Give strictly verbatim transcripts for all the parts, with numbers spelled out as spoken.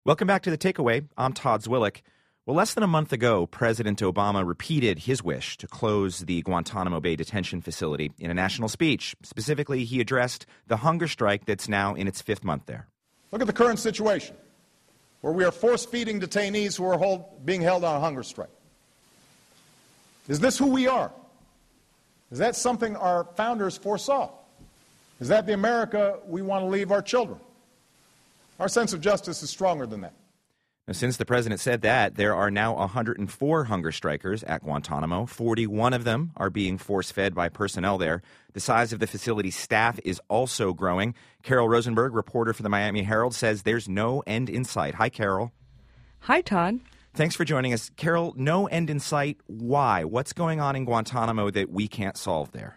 Welcome back to The Takeaway. I'm Todd Zwillich. Well, less than a month ago, President Obama repeated his wish to close the Guantanamo Bay detention facility in a national speech. Specifically, he addressed the hunger strike that's now in its fifth month there. Look at the current situation, where we are force-feeding detainees who are hold, being held on a hunger strike. Is this who we are? Is that something our founders foresaw? Is that the America we want to leave our children? Our sense of justice is stronger than that. Now, since the president said that, there are now one hundred four hunger strikers at Guantanamo. forty-one of them are being force-fed by personnel there. The size of the facility's staff is also growing. Carol Rosenberg, reporter for the Miami Herald, says there's no end in sight. Hi, Carol. Hi, Todd. Thanks for joining us. Carol, no end in sight. Why? What's going on in Guantanamo that we can't solve there?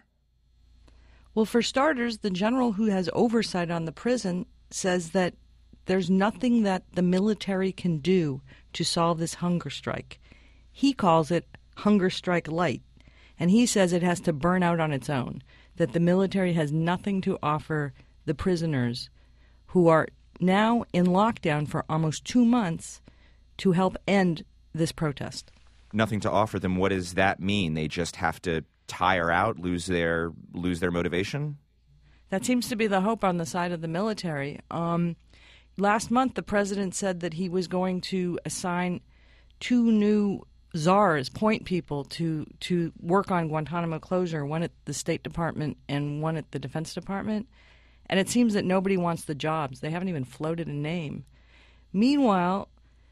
Well, for starters, the general who has oversight on the prison says that there's nothing that the military can do to solve this hunger strike. He calls it hunger strike light, and he says it has to burn out on its own, that the military has nothing to offer the prisoners who are now in lockdown for almost two months to help end this protest. Nothing to offer them. What does that mean? They just have to tire out, lose their lose their motivation? That seems to be the hope on the side of the military. Um, last month, the president said that he was going to assign two new czars, point people, to, to work on Guantanamo closure, one at the State Department and one at the Defense Department. And it seems that nobody wants the jobs. They haven't even floated a name. Meanwhile,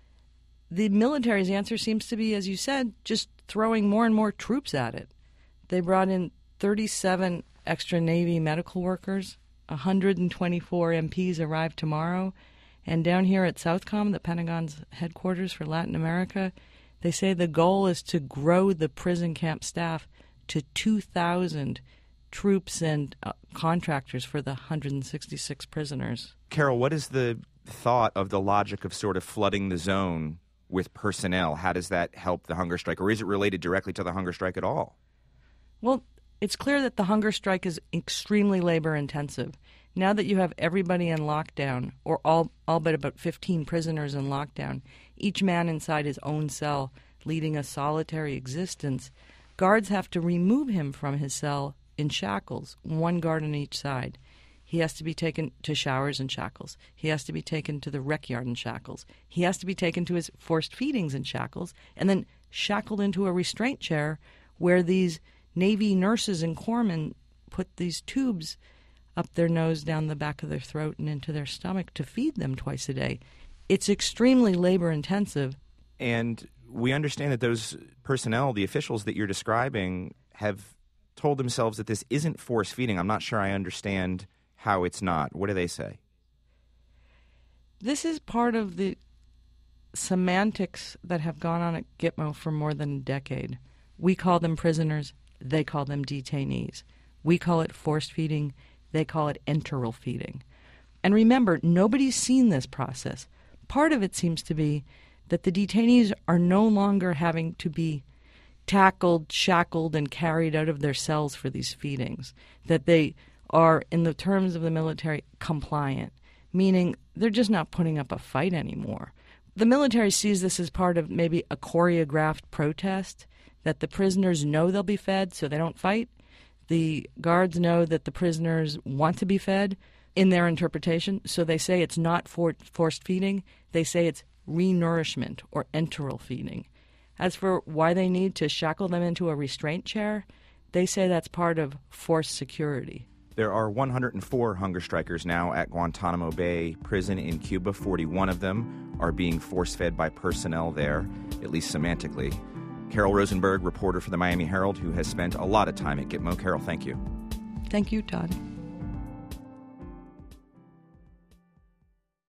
the military's answer seems to be, as you said, just throwing more and more troops at it. They brought in thirty-seven extra Navy medical workers. one hundred twenty-four M Ps arrive tomorrow. And down here at Southcom, the Pentagon's headquarters for Latin America, they say the goal is to grow the prison camp staff to two thousand troops and uh, contractors for the one hundred sixty-six prisoners. Carol, what is the thought of the logic of sort of flooding the zone with personnel? How does that help the hunger strike? Or is it related directly to the hunger strike at all? Well, it's clear that the hunger strike is extremely labor-intensive. Now that you have everybody in lockdown, or all, all but about fifteen prisoners in lockdown, each man inside his own cell leading a solitary existence, guards have to remove him from his cell in shackles, one guard on each side. He has to be taken to showers in shackles. He has to be taken to the rec yard in shackles. He has to be taken to his forced feedings in shackles, and then shackled into a restraint chair where these Navy nurses and corpsmen put these tubes up their nose, down the back of their throat, and into their stomach to feed them twice a day. It's extremely labor-intensive. And we understand that those personnel, the officials that you're describing, have told themselves that this isn't force feeding. I'm not sure I understand how it's not. What do they say? This is part of the semantics that have gone on at Gitmo for more than a decade. We call them prisoners. They call them detainees. We call it force feeding. They call it enteral feeding. And remember, nobody's seen this process. Part of it seems to be that the detainees are no longer having to be tackled, shackled, and carried out of their cells for these feedings, that they are, in the terms of the military, compliant, meaning they're just not putting up a fight anymore. The military sees this as part of maybe a choreographed protest, that the prisoners know they'll be fed, so they don't fight. The guards know that the prisoners want to be fed in their interpretation, so they say it's not for forced feeding. They say it's renourishment or enteral feeding. As for why they need to shackle them into a restraint chair, they say that's part of forced security. There are one hundred four hunger strikers now at Guantanamo Bay Prison in Cuba. forty-one of them are being force-fed by personnel there, at least semantically. Carol Rosenberg, reporter for the Miami Herald, who has spent a lot of time at Gitmo. Carol, thank you. Thank you, Todd.